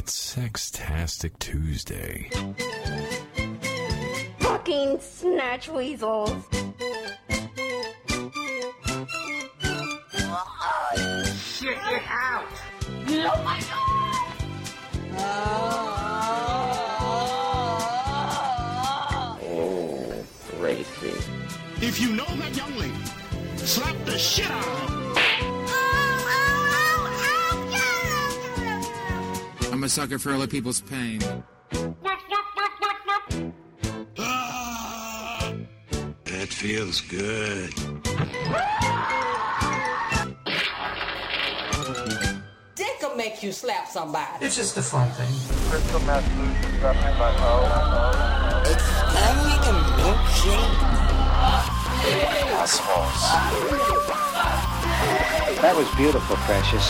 It's Sextastic Tuesday. Fucking snatch weasels. Shit it out! Oh my god! Oh, Gracie. If you know that young lady, slap the shit out of her. I'm a sucker for other people's pain. That feels good. Dick'll make you slap somebody. It's just a fun thing. Crystal meth solution represented by O. That was beautiful, Precious.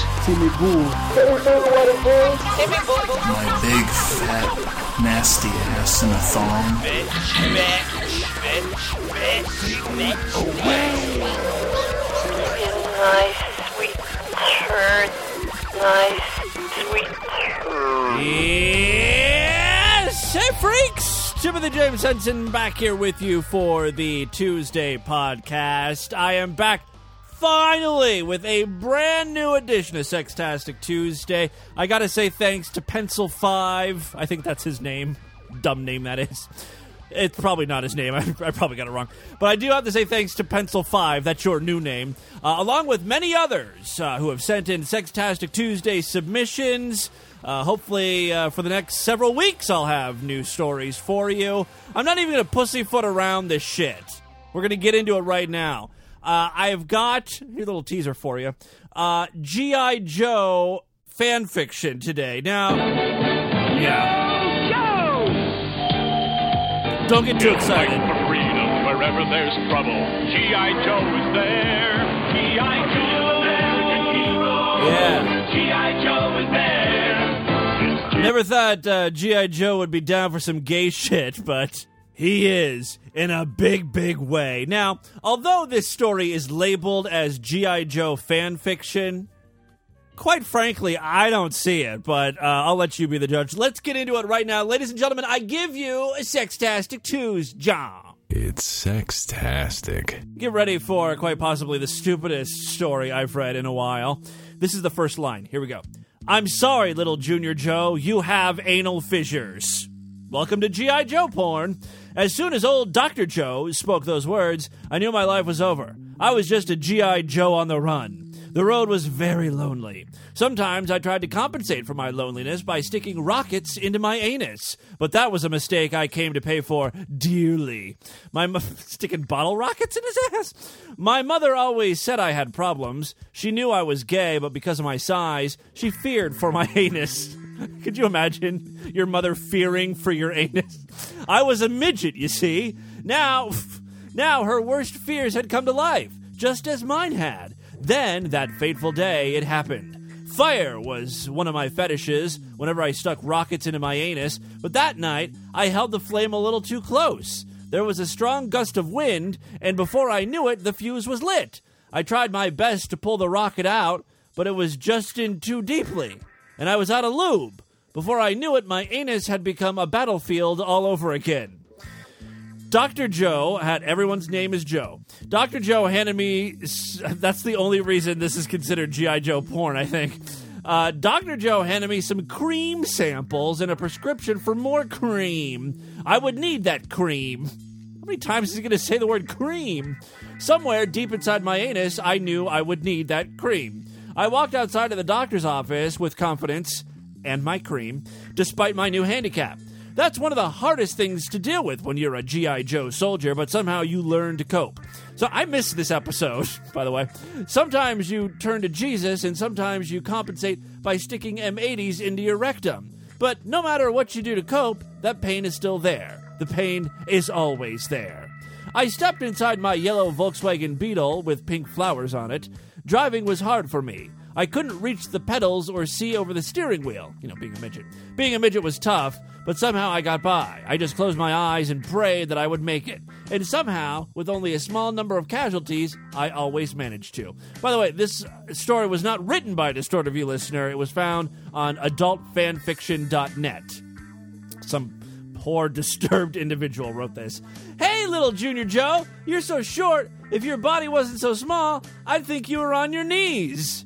My big, fat, nasty ass in a thong. Nice, sweet turd. Nice, sweet turd. Yes! Hey, freaks! Timothy James Henson back here with you for the Tuesday podcast. I am back finally with a brand new edition of Sextastic Tuesday. I gotta say thanks to Pencil 5. I think that's his name. Dumb name that is. It's probably not his name. I probably got it wrong. But I do have to say thanks to Pencil 5. That's your new name. Along with many others who have sent in Sextastic Tuesday submissions. Hopefully, for the next several weeks, I'll have new stories for you. I'm not even going to pussyfoot around this shit. We're going to get into it right now. I've got, here's a little teaser for you, G.I. Joe fan fiction today. Now, yeah. Don't get too excited. For freedom, wherever there's trouble, G.I. Joe is there. G.I. Joe, American hero. Yeah. G.I. Joe is there. Never thought G.I. Joe would be down for some gay shit, but he is, in a big, big way. Now, although this story is labeled as G.I. Joe fan fiction, quite frankly, I don't see it, but I'll let you be the judge. Let's get into it right now. Ladies and gentlemen, I give you a Sextastic Tuesday. It's Sextastic. Get ready for quite possibly the stupidest story I've read in a while. This is the first line. Here we go. I'm sorry, little Junior Joe, you have anal fissures. Welcome to G.I. Joe porn. As soon as old Dr. Joe spoke those words, I knew my life was over. I was just a G.I. Joe on the run. The road was very lonely. Sometimes I tried to compensate for my loneliness by sticking rockets into my anus, but that was a mistake I came to pay for dearly. Sticking bottle rockets in his ass? My mother always said I had problems. She knew I was gay, but because of my size, she feared for my anus. Could you imagine your mother fearing for your anus? I was a midget, you see. Now her worst fears had come to life, just as mine had. Then, that fateful day, it happened. Fire was one of my fetishes whenever I stuck rockets into my anus, but that night, I held the flame a little too close. There was a strong gust of wind, and before I knew it, the fuse was lit. I tried my best to pull the rocket out, but it was just in too deeply, and I was out of lube. Before I knew it, my anus had become a battlefield all over again. Dr. Joe had, everyone's name is Joe. Dr. Joe handed me, that's the only reason this is considered G.I. Joe porn, I think. Dr. Joe handed me some cream samples and a prescription for more cream. I would need that cream. How many times is he going to say the word cream? Somewhere deep inside my anus, I knew I would need that cream. I walked outside of the doctor's office with confidence and my cream, despite my new handicap. That's one of the hardest things to deal with when you're a G.I. Joe soldier, but somehow you learn to cope. So I missed this episode, by the way. Sometimes you turn to Jesus, and sometimes you compensate by sticking M80s into your rectum. But no matter what you do to cope, that pain is still there. The pain is always there. I stepped inside my yellow Volkswagen Beetle with pink flowers on it. Driving was hard for me. I couldn't reach the pedals or see over the steering wheel, being a midget. Being a midget was tough, but somehow I got by. I just closed my eyes and prayed that I would make it. And somehow, with only a small number of casualties, I always managed to. By the way, this story was not written by a Distorted View listener. It was found on adultfanfiction.net. Some poor, disturbed individual wrote this. Hey, little Junior Joe, you're so short. If your body wasn't so small, I'd think you were on your knees.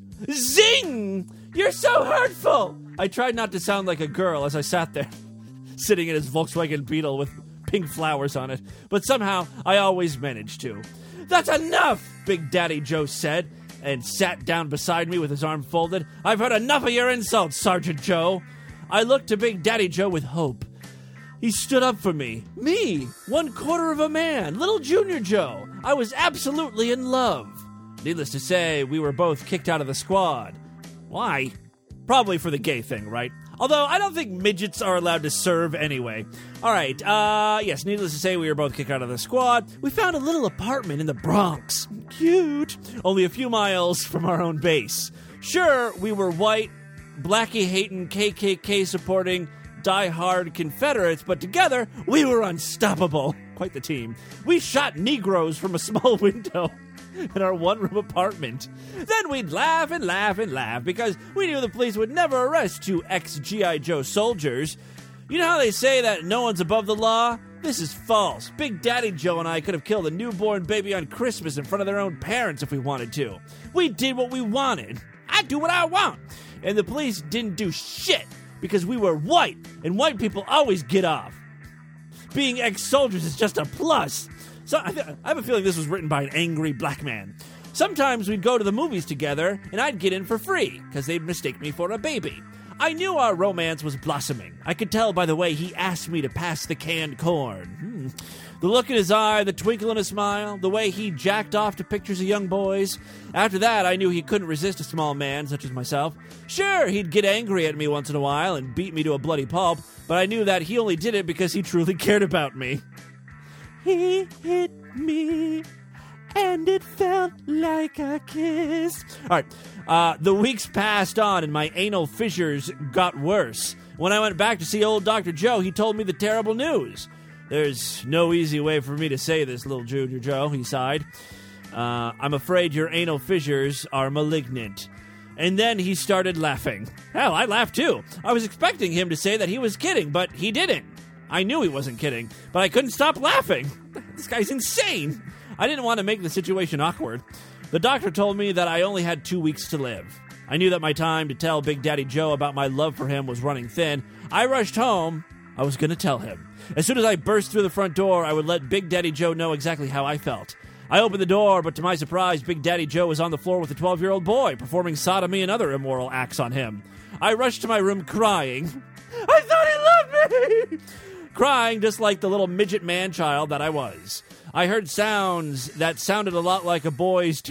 Zing! You're so hurtful! I tried not to sound like a girl as I sat there, sitting in his Volkswagen Beetle with pink flowers on it, but somehow I always managed to. That's enough, Big Daddy Joe said, and sat down beside me with his arm folded. I've heard enough of your insults, Sergeant Joe. I looked to Big Daddy Joe with hope. He stood up for me. Me, 1/4 of a man, little Junior Joe. I was absolutely in love. Needless to say, we were both kicked out of the squad. Why? Probably for the gay thing, right? Although, I don't think midgets are allowed to serve anyway. Alright, yes, needless to say, we were both kicked out of the squad. We found a little apartment in the Bronx. Cute. Only a few miles from our own base. Sure, we were white, Blackie-hating, KKK-supporting, die-hard Confederates, but together, we were unstoppable. Quite the team. We shot Negroes from a small window in our one-room apartment. Then we'd laugh and laugh and laugh because we knew the police would never arrest 2 ex-G.I. Joe soldiers. You know how they say that no one's above the law? This is false. Big Daddy Joe and I could have killed a newborn baby on Christmas in front of their own parents if we wanted to. We did what we wanted. I do what I want. And the police didn't do shit because we were white, and white people always get off. Being ex-soldiers is just a plus. So I have a feeling this was written by an angry black man. Sometimes we'd go to the movies together, and I'd get in for free, because they'd mistake me for a baby. I knew our romance was blossoming. I could tell by the way he asked me to pass the canned corn. The look in his eye, the twinkle in his smile, the way he jacked off to pictures of young boys. After that, I knew he couldn't resist a small man such as myself. Sure, he'd get angry at me once in a while and beat me to a bloody pulp, but I knew that he only did it because he truly cared about me. He hit me, and it felt like a kiss. All right, the weeks passed on, and my anal fissures got worse. When I went back to see old Dr. Joe, he told me the terrible news. There's no easy way for me to say this, little Junior Joe, he sighed. I'm afraid your anal fissures are malignant. And then he started laughing. Hell, I laughed too. I was expecting him to say that he was kidding, but he didn't. I knew he wasn't kidding, but I couldn't stop laughing. This guy's insane. I didn't want to make the situation awkward. The doctor told me that I only had 2 weeks to live. I knew that my time to tell Big Daddy Joe about my love for him was running thin. I rushed home. I was going to tell him. As soon as I burst through the front door, I would let Big Daddy Joe know exactly how I felt. I opened the door, but to my surprise, Big Daddy Joe was on the floor with a 12-year-old boy, performing sodomy and other immoral acts on him. I rushed to my room crying. I thought he loved me! Crying just like the little midget man-child that I was. I heard sounds that sounded a lot like a boy's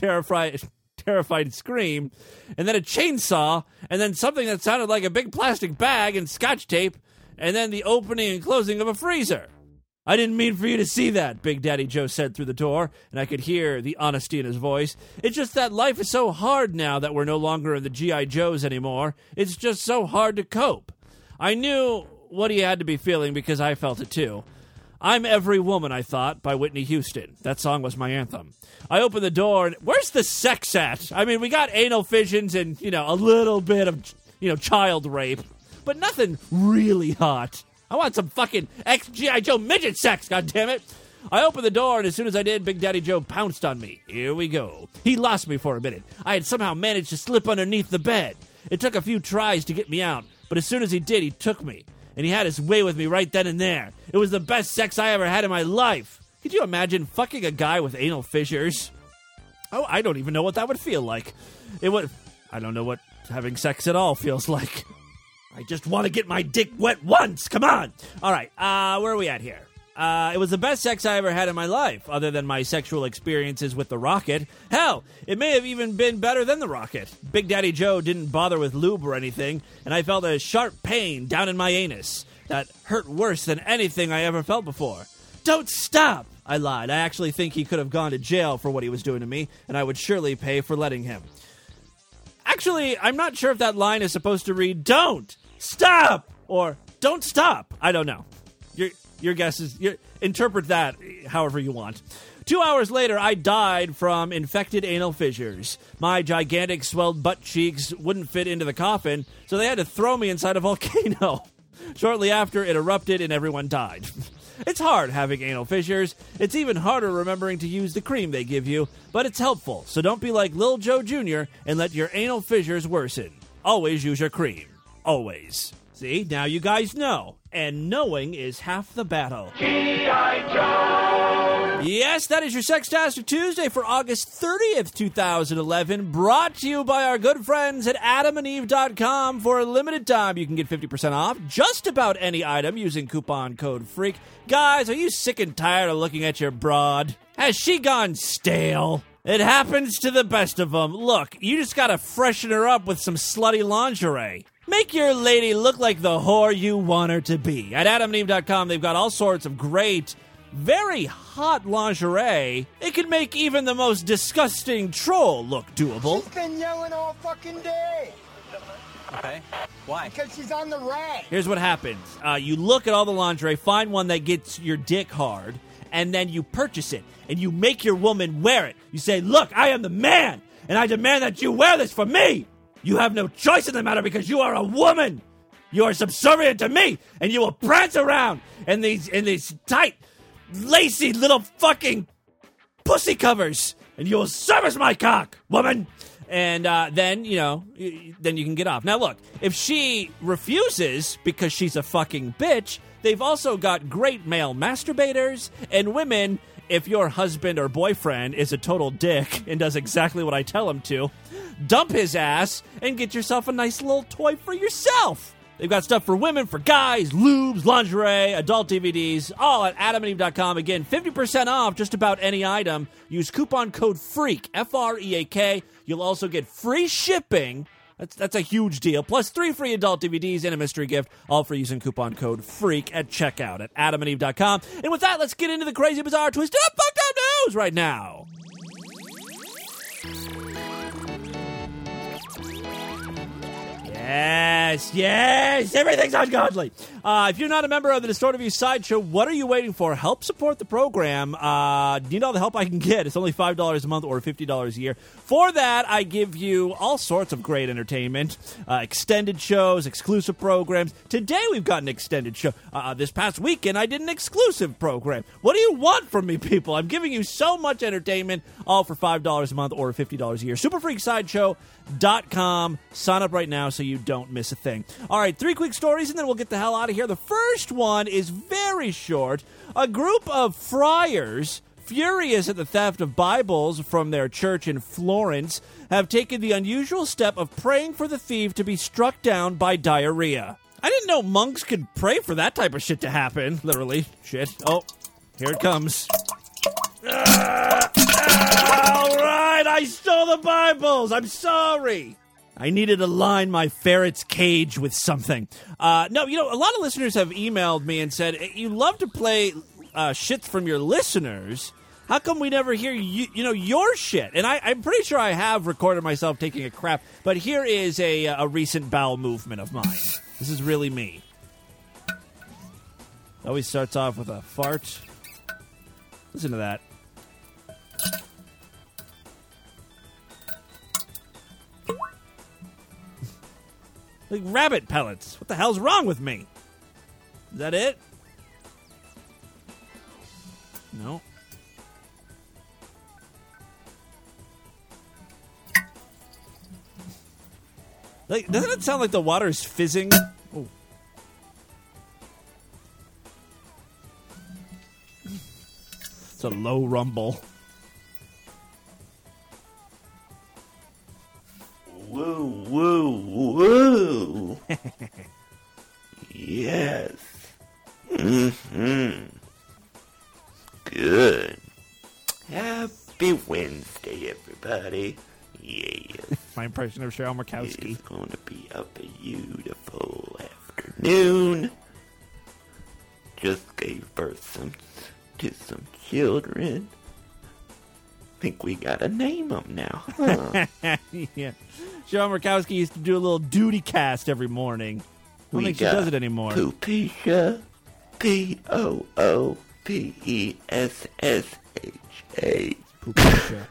terrified scream, and then a chainsaw, and then something that sounded like a big plastic bag and scotch tape, and then the opening and closing of a freezer. I didn't mean for you to see that, Big Daddy Joe said through the door, and I could hear the honesty in his voice. It's just that life is so hard now that we're no longer in the G.I. Joes anymore. It's just so hard to cope. I knew what he had to be feeling because I felt it too. I'm Every Woman, I thought, by Whitney Houston. That song was my anthem. I opened the door, and where's the sex at? I mean, we got anal fissions and, a little bit of, child rape, but nothing really hot. I want some fucking ex-G.I. Joe midget sex, goddammit. I opened the door, and as soon as I did, Big Daddy Joe pounced on me. Here we go. He lost me for a minute. I had somehow managed to slip underneath the bed. It took a few tries to get me out, but as soon as he did, he took me. And he had his way with me right then and there. It was the best sex I ever had in my life. Could you imagine fucking a guy with anal fissures? Oh, I don't even know what that would feel like. I don't know what having sex at all feels like. I just want to get my dick wet once. Come on. All right. Where are we at here? It was the best sex I ever had in my life, other than my sexual experiences with the Rocket. Hell, it may have even been better than the Rocket. Big Daddy Joe didn't bother with lube or anything, and I felt a sharp pain down in my anus that hurt worse than anything I ever felt before. Don't stop, I lied. I actually think he could have gone to jail for what he was doing to me, and I would surely pay for letting him. Actually, I'm not sure if that line is supposed to read, don't stop, or don't stop. I don't know. Your guess is, interpret that however you want. 2 hours later, I died from infected anal fissures. My gigantic swelled butt cheeks wouldn't fit into the coffin, so they had to throw me inside a volcano. Shortly after, it erupted and everyone died. It's hard having anal fissures. It's even harder remembering to use the cream they give you, but it's helpful, so don't be like Lil Joe Jr. and let your anal fissures worsen. Always use your cream. Always. See, now you guys know, and knowing is half the battle. G.I. Joe! Yes, that is your Sextastic Tuesday for August 30th, 2011, brought to you by our good friends at adamandeve.com. For a limited time, you can get 50% off just about any item using coupon code FREAK. Guys, are you sick and tired of looking at your broad? Has she gone stale? It happens to the best of them. Look, you just gotta freshen her up with some slutty lingerie. Make your lady look like the whore you want her to be. At adamandeve.com, they've got all sorts of great, very hot lingerie. It can make even the most disgusting troll look doable. She's been yelling all fucking day. Okay. Why? Because she's on the rack. Here's what happens. You look at all the lingerie, find one that gets your dick hard, and then you purchase it, and you make your woman wear it. You say, look, I am the man, and I demand that you wear this for me. You have no choice in the matter because you are a woman. You are subservient to me, and you will prance around in these tight, lacy little fucking pussy covers, and you will service my cock, woman. And then you can get off. Now look, if she refuses because she's a fucking bitch, they've also got great male masturbators and women. If your husband or boyfriend is a total dick and does exactly what I tell him to, dump his ass and get yourself a nice little toy for yourself. They've got stuff for women, for guys, lubes, lingerie, adult DVDs, all at adamandeve.com. Again, 50% off just about any item. Use coupon code FREAK, F-R-E-A-K. You'll also get free shipping. That's a huge deal. Plus 3 free adult DVDs and a mystery gift, all for using coupon code FREAK at checkout at adamandeve.com. And with that, let's get into the crazy, bizarre, twisted up, fucked up news right now. Yes, everything's ungodly. If you're not a member of the Distorted View Sideshow, what are you waiting for? Help support the program. Need all the help I can get. It's only $5 a month or $50 a year. For that, I give you all sorts of great entertainment, extended shows, exclusive programs. Today, we've got an extended show. This past weekend, I did an exclusive program. What do you want from me, people? I'm giving you so much entertainment, all for $5 a month or $50 a year. SuperFreakSideshow.com. Sign up right now so you don't miss a thing. All right, 3 quick stories, and then we'll get the hell out of here. The first one is very short. A group of friars, furious at the theft of Bibles from their church in Florence, have taken the unusual step of praying for the thief to be struck down by diarrhea. I didn't know monks could pray for that type of shit to happen. Literally. Shit. Oh, here it comes. All right, I stole the Bibles. I'm sorry. I needed to line my ferret's cage with something. No, a lot of listeners have emailed me and said, you love to play shits from your listeners. How come we never hear your shit? And I'm pretty sure I have recorded myself taking a crap, but here is a recent bowel movement of mine. This is really me. Always starts off with a fart. Listen to that. Like rabbit pellets. What the hell's wrong with me? Is that it? No. Like, doesn't it sound like the water is fizzing? Oh. It's a low rumble. Woo, woo, woo. Yes. Mm-hmm. Good. Happy Wednesday, everybody. Yes. My impression of Cheryl Murkowski. It's going to be a beautiful afternoon. Just gave birth to some children. Think we gotta name them now, huh? Yeah. Sharon Murkowski used to do a little duty cast every morning. I don't think she does it anymore. Poopesia. P-O-O-P-E-S-S-H-A. Poopesia.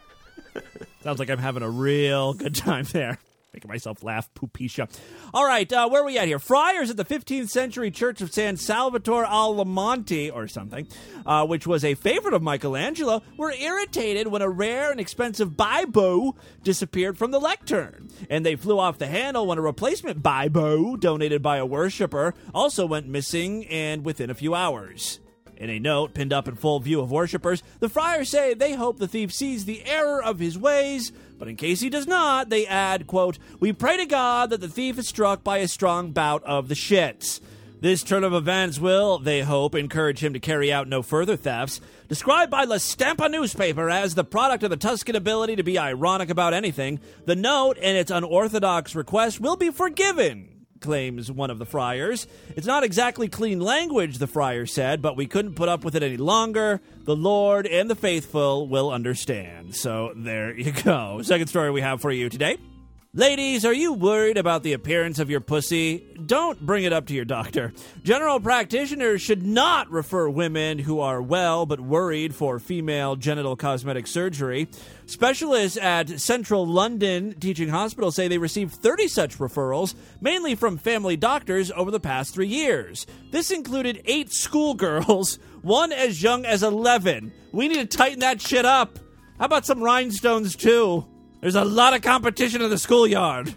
Sounds like I'm having a real good time there. Making myself laugh, Poopesia. All right, where are we at here? Friars at the 15th century Church of San Salvatore al Monte, or something, which was a favorite of Michelangelo, were irritated when a rare and expensive Bible disappeared from the lectern. And they flew off the handle when a replacement Bible, donated by a worshiper, also went missing and within a few hours. In a note pinned up in full view of worshippers, the friars say they hope the thief sees the error of his ways, but in case he does not, they add, quote, "We pray to God that the thief is struck by a strong bout of the shits." This turn of events will, they hope, encourage him to carry out no further thefts. Described by La Stampa newspaper as the product of the Tuscan ability to be ironic about anything, the note and its unorthodox request will be forgiven, claims one of the friars. It's not exactly clean language, the friar said, but we couldn't put up with it any longer. The Lord and the faithful will understand. So there you go. Second story we have for you today. Ladies, are you worried about the appearance of your pussy? Don't bring it up to your doctor. General practitioners should not refer women who are well but worried for female genital cosmetic surgery. Specialists at Central London Teaching Hospital say they received 30 such referrals, mainly from family doctors, over the past 3 years. This included 8 schoolgirls, one as young as 11. We need to tighten that shit up. How about some rhinestones, too? There's a lot of competition in the schoolyard.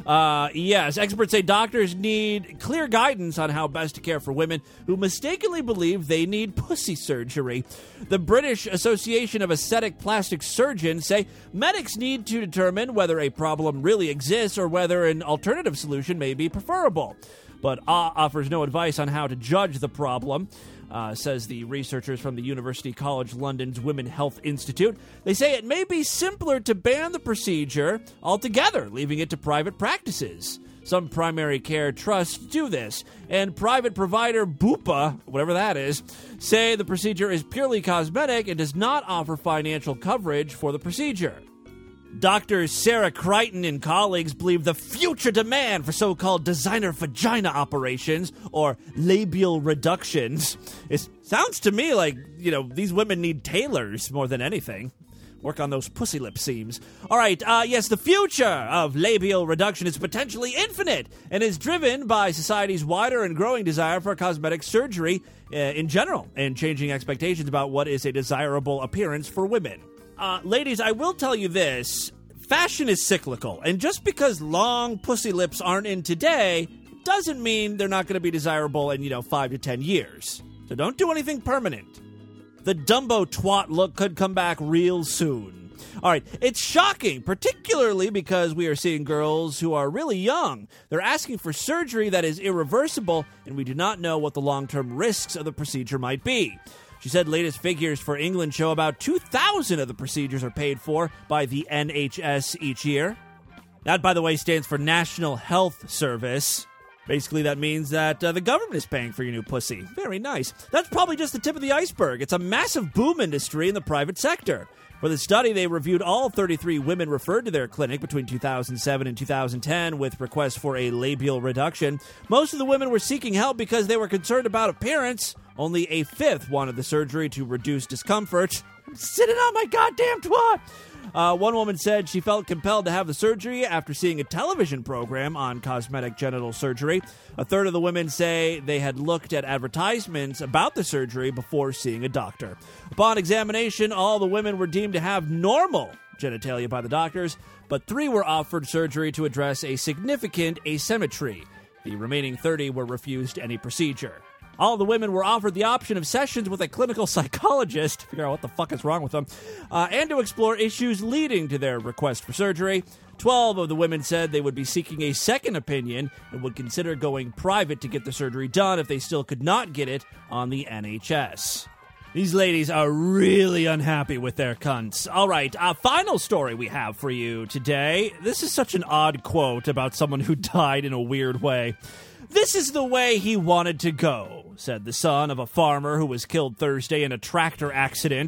Yes, experts say doctors need clear guidance on how best to care for women who mistakenly believe they need pussy surgery. The British Association of Aesthetic Plastic Surgeons say medics need to determine whether a problem really exists or whether an alternative solution may be preferable, but offers no advice on how to judge the problem. Says the researchers from the University College London's Women Health Institute. They say it may be simpler to ban the procedure altogether, leaving it to private practices. Some primary care trusts do this, and private provider Bupa, whatever that is, say the procedure is purely cosmetic and does not offer financial coverage for the procedure. Dr. Sarah Crichton and colleagues believe the future demand for so-called designer vagina operations, or labial reductions, sounds to me like, these women need tailors more than anything. Work on those pussy lip seams. All right, yes, the future of labial reduction is potentially infinite and is driven by society's wider and growing desire for cosmetic surgery in general and changing expectations about what is a desirable appearance for women. Ladies, I will tell you this. Fashion is cyclical, and just because long pussy lips aren't in today doesn't mean they're not going to be desirable in, 5 to 10 years. So don't do anything permanent. The Dumbo twat look could come back real soon. All right, it's shocking, particularly because we are seeing girls who are really young. They're asking for surgery that is irreversible, and we do not know what the long-term risks of the procedure might be. She said latest figures for England show about 2,000 of the procedures are paid for by the NHS each year. That, by the way, stands for National Health Service. Basically, that means that the government is paying for your new pussy. Very nice. That's probably just the tip of the iceberg. It's a massive boom industry in the private sector. For the study, they reviewed all 33 women referred to their clinic between 2007 and 2010 with requests for a labial reduction. Most of the women were seeking help because they were concerned about appearance. Only a fifth wanted the surgery to reduce discomfort. I'm sitting on my goddamn twat! One woman said she felt compelled to have the surgery after seeing a television program on cosmetic genital surgery. A third of the women say they had looked at advertisements about the surgery before seeing a doctor. Upon examination, all the women were deemed to have normal genitalia by the doctors, but 3 were offered surgery to address a significant asymmetry. The remaining 30 were refused any procedure. All the women were offered the option of sessions with a clinical psychologist to figure out what the fuck is wrong with them, and to explore issues leading to their request for surgery. 12 of the women said they would be seeking a second opinion and would consider going private to get the surgery done if they still could not get it on the NHS. These ladies are really unhappy with their cunts. All right, final story we have for you today. This is such an odd quote about someone who died in a weird way. "This is the way he wanted to go," said the son of a farmer who was killed Thursday in a tractor accident.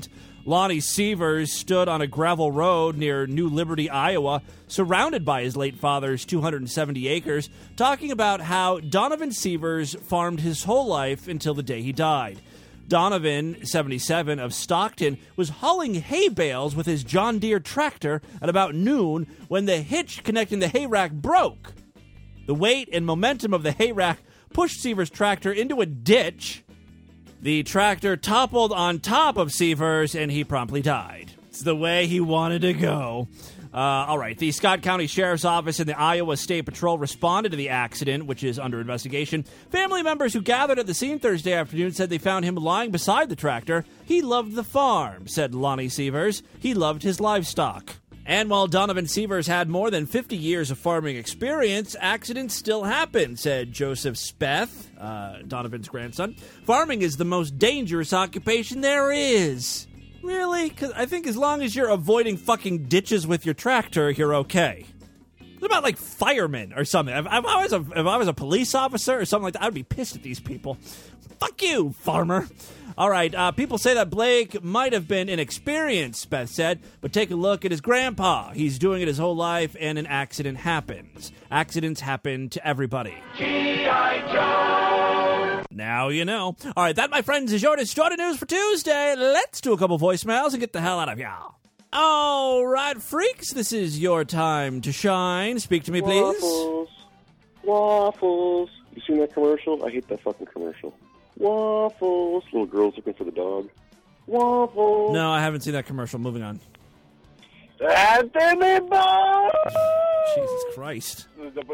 Lonnie Sievers stood on a gravel road near New Liberty, Iowa, surrounded by his late father's 270 acres, talking about how Donovan Sievers farmed his whole life until the day he died. Donovan, 77, of Stockton, was hauling hay bales with his John Deere tractor at about noon when the hitch connecting the hay rack broke. The weight and momentum of the hay rack pushed Sievers' tractor into a ditch. The tractor toppled on top of Sievers, and he promptly died. It's the way he wanted to go. All right, the Scott County Sheriff's Office and the Iowa State Patrol responded to the accident, which is under investigation. Family members who gathered at the scene Thursday afternoon said they found him lying beside the tractor. He loved the farm, said Lonnie Sievers. He loved his livestock. And while Donovan Sievers had more than 50 years of farming experience, accidents still happen, said Joseph Speth, Donovan's grandson. Farming is the most dangerous occupation there is. Really? 'Cause I think as long as you're avoiding fucking ditches with your tractor, you're okay. What about, like, firemen or something? If I was a police officer or something like that, I'd be pissed at these people. Fuck you, farmer. All right, people say that Blake might have been inexperienced, Beth said, but take a look at his grandpa. He's doing it his whole life, and an accident happens. Accidents happen to everybody. G.I. Joe! Now you know. All right, that, my friends, is your distorted news for Tuesday. Let's do a couple voicemails and get the hell out of y'all. All right, freaks, this is your time to shine. Speak to me, please. Waffles. You seen that commercial? I hate that fucking commercial. Waffles. Little girls looking for the dog. Waffles. No, I haven't seen that commercial. Moving on. Anthony Boy! Jesus Christ.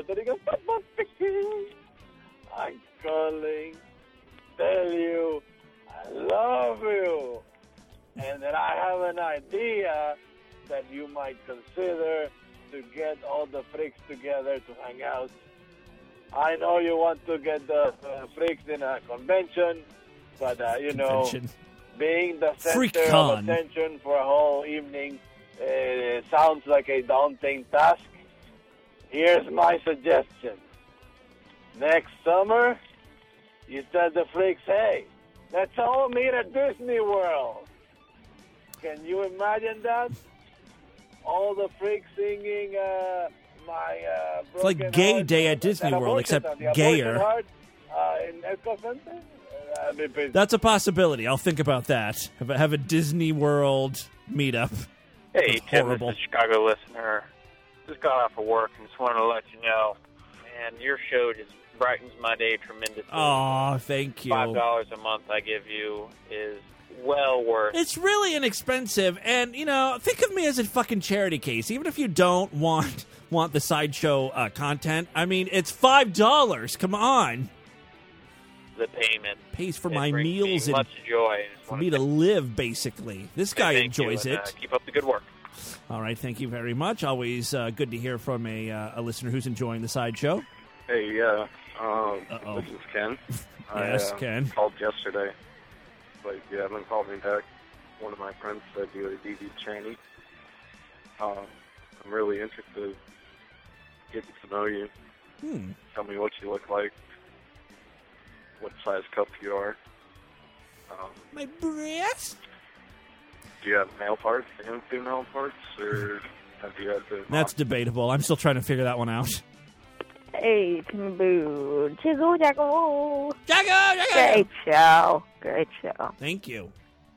I'm calling. Tell you I love you. And that I have an idea that you might consider to get all the freaks together to hang out. I know you want to get the freaks in a convention, but, being the center of attention for a whole evening sounds like a daunting task. Here's my suggestion. Next summer, you tell the freaks, hey, let's all meet at Disney World. Can you imagine that? All the freaks singing... it's like Gay Day at Disney World, except gayer. That's a possibility. I'll think about that. Have a Disney World meetup. Hey, Tim, horrible. This is a Chicago listener. Just got off of work and just wanted to let you know, man, your show just brightens my day tremendously. Oh, thank you. $5 a month I give you is well worth. It's really inexpensive, and think of me as a fucking charity case. Even if you don't want the sideshow content, I mean, it's $5. Come on. The payment pays for my meals and much joy for me to live. Basically, this guy enjoys it. Keep up the good work. All right, thank you very much. Always good to hear from a listener who's enjoying the sideshow. Hey, this is Ken. Yes, Ken. Called yesterday. But you haven't called me back. One of my friends said you had a DD Cheney. I'm really interested in getting to know you. Tell me what you look like, what size cup you are. My breast? Do you have male parts and female parts, or have you had the... That's debatable. I'm still trying to figure that one out. Hey, Boo. Jiggle, jaggle. Jaggle. Great show. Thank you.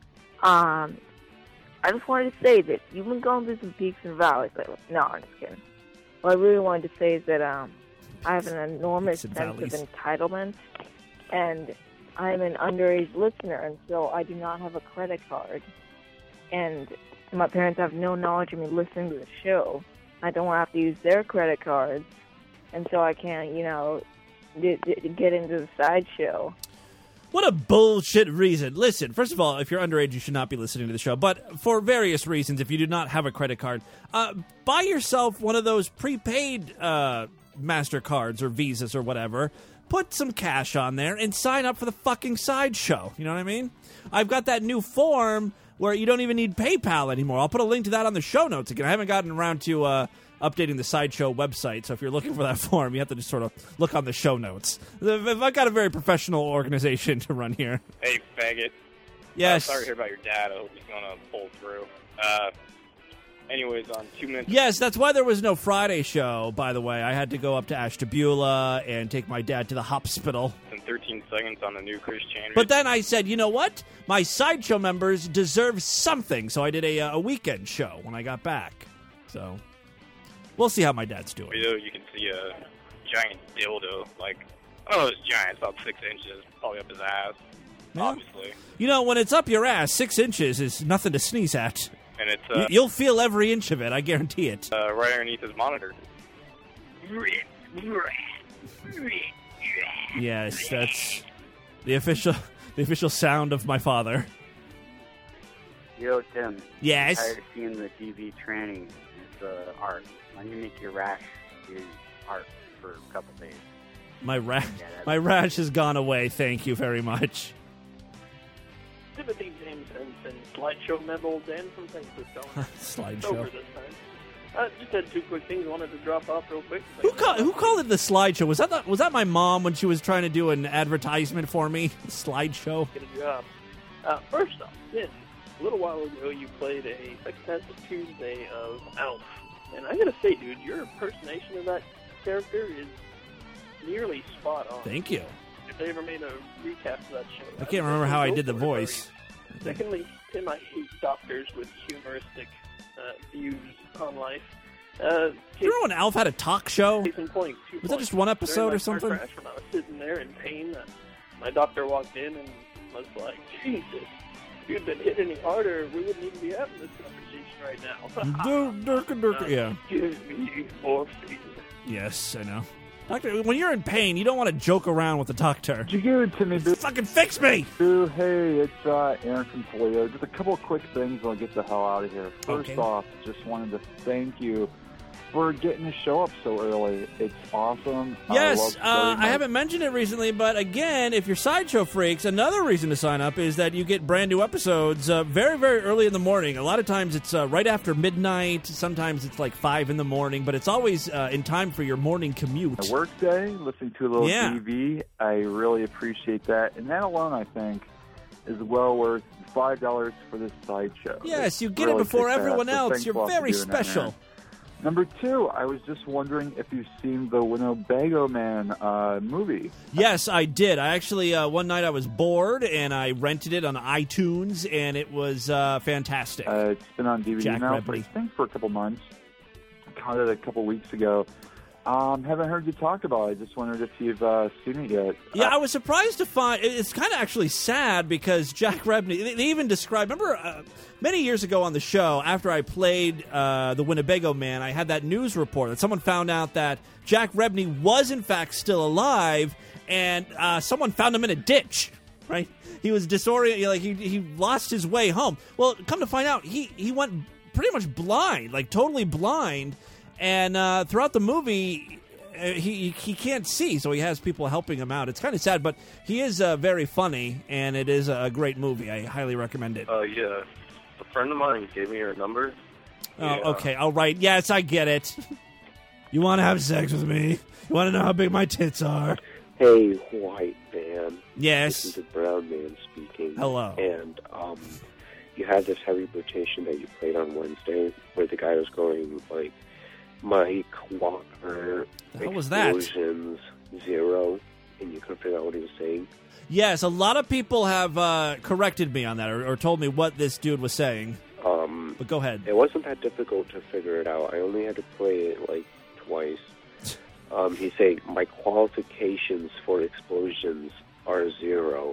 I just wanted to say that you've been going through some peaks and valleys lately. No, I'm just kidding. What I really wanted to say is that I have an enormous sense of entitlement, and I'm an underage listener, and so I do not have a credit card. And my parents have no knowledge of me listening to the show. I don't want to have to use their credit cards, and so I can't, get into the sideshow. What a bullshit reason. Listen, first of all, if you're underage, you should not be listening to the show. But for various reasons, if you do not have a credit card, buy yourself one of those prepaid MasterCards or Visas or whatever. Put some cash on there and sign up for the fucking sideshow. You know what I mean? I've got that new form where you don't even need PayPal anymore. I'll put a link to that on the show notes again. I haven't gotten around to... updating the sideshow website, so if you're looking for that form, you have to just sort of look on the show notes. I've got a very professional organization to run here. Hey, faggot. Yes. Sorry to hear about your dad. I hope he's going to pull through. Anyways, on 2 minutes... Yes, that's why there was no Friday show, by the way. I had to go up to Ashtabula and take my dad to the hospital. And 13 seconds on the new Chris Chandler. But then I said, you know what? My Sideshow members deserve something, so I did a weekend show when I got back. So, we'll see how my dad's doing. You can see a giant dildo, like, I don't know, it's giant, it's about 6 inches, probably up his ass, obviously. You know, when it's up your ass, 6 inches is nothing to sneeze at. And it's... You'll feel every inch of it, I guarantee it. Right underneath his monitor. Yes, that's the official sound of my father. Yo, Tim. Yes? I'm tired of seeing the TV tranny. It's art. Why don't you make your rash your art for a couple days? My rash has gone away, thank you very much. Timothy James and Slideshow Mebble Dan from St. Louis. Slideshow. Over this time. Just had 2 quick things I wanted to drop off real quick. Who called it the Slideshow? Was that my mom when she was trying to do an advertisement for me? Slideshow. Get a job. First off, Vince, a little while ago you played a Fantastic Tuesday of Alf, and I gotta say, dude, your impersonation of that character is nearly spot on. Thank you. If they ever made a recast of that show, I can't remember how I did the voice. Secondly, Tim, I hate doctors with humoristic views on life. Remember when Alf had a talk show? Case in point, was that just one episode or something? Crash, when I was sitting there in pain, my doctor walked in and was like, Jesus, if you'd been hit any harder, we wouldn't even be having this conversation right now. Yeah. Give me morphine. Yes, I know. Doctor, when you're in pain, you don't want to joke around with the doctor. Did you give it to me, dude? Fucking fix me! Dude, hey, it's Aaron from Toledo. Just a couple of quick things and I'll get the hell out of here. First off, just wanted to thank you for getting the show up so early. It's awesome. Yes, I haven't mentioned it recently, but again, if you're Sideshow freaks, another reason to sign up is that you get brand new episodes very, very early in the morning. A lot of times it's right after midnight. Sometimes it's like 5 in the morning, but it's always in time for your morning commute. A work day, listening to a little TV. I really appreciate that. And that alone, I think, is well worth $5 for this Sideshow. Yes, you get it before everyone else. You're very special. Number 2, I was just wondering if you've seen the Winnebago Man movie. Yes, I did. I actually, one night I was bored, and I rented it on iTunes, and it was fantastic. It's been on DVD Jack now, Rebney. I think, for a couple months. I caught it a couple weeks ago. Haven't heard you talk about it. I just wondered if you've seen it yet. Yeah, I was surprised to find... It's kind of actually sad because Jack Rebney... They even described... Remember, many years ago on the show, after I played the Winnebago Man, I had that news report that someone found out that Jack Rebney was, in fact, still alive, and someone found him in a ditch, right? He was disoriented. Like, he lost his way home. Well, come to find out, he went pretty much blind, like totally blind. And throughout the movie, he can't see, so he has people helping him out. It's kind of sad, but he is very funny, and it is a great movie. I highly recommend it. Yeah. A friend of mine gave me your number. Oh, okay. All right. Yes, I get it. You want to have sex with me? You want to know how big my tits are? Hey, white man. Yes. This is the brown man speaking. Hello. And you had this heavy rotation that you played on Wednesday where the guy was going, like, Mike Walker, what was that? Explosions, 0, and you couldn't figure out what he was saying. Yes, a lot of people have corrected me on that or told me what this dude was saying. But go ahead. It wasn't that difficult to figure it out. I only had to play it like twice. He said, my qualifications for explosions are 0.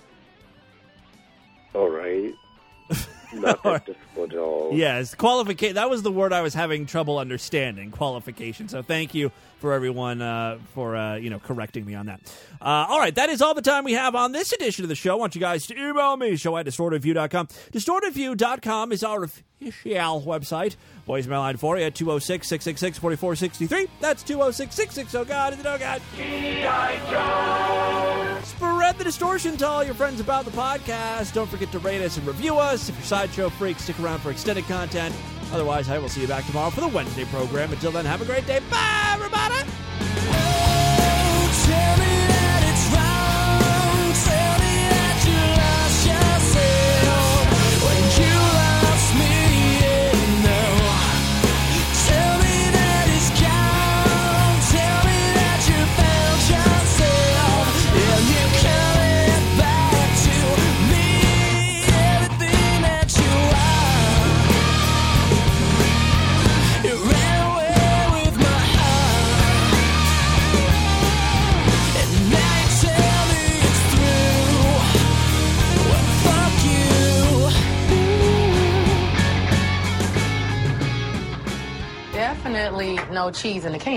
All right. Not that difficult at all. Yes, qualification. That was the word I was having trouble understanding. Qualification. So thank you for everyone for correcting me on that. All right, that is all the time we have on this edition of the show. I want you guys to email me, show@distortedview.com. Distortedview.com is our official website. Voicemail line for you at 206-666-4463. That's 206-660. Oh God, is it oh God? G.I. Joe. Spread the distortion to all your friends about the podcast. Don't forget to rate us and review us. If you're Sideshow freaks, stick around for extended content. Otherwise, I will see you back tomorrow for the Wednesday program. Until then, have a great day. Bye, everybody. Oh, tell me that it's wrong. Tell me that you lost yourself. really no cheese in the can.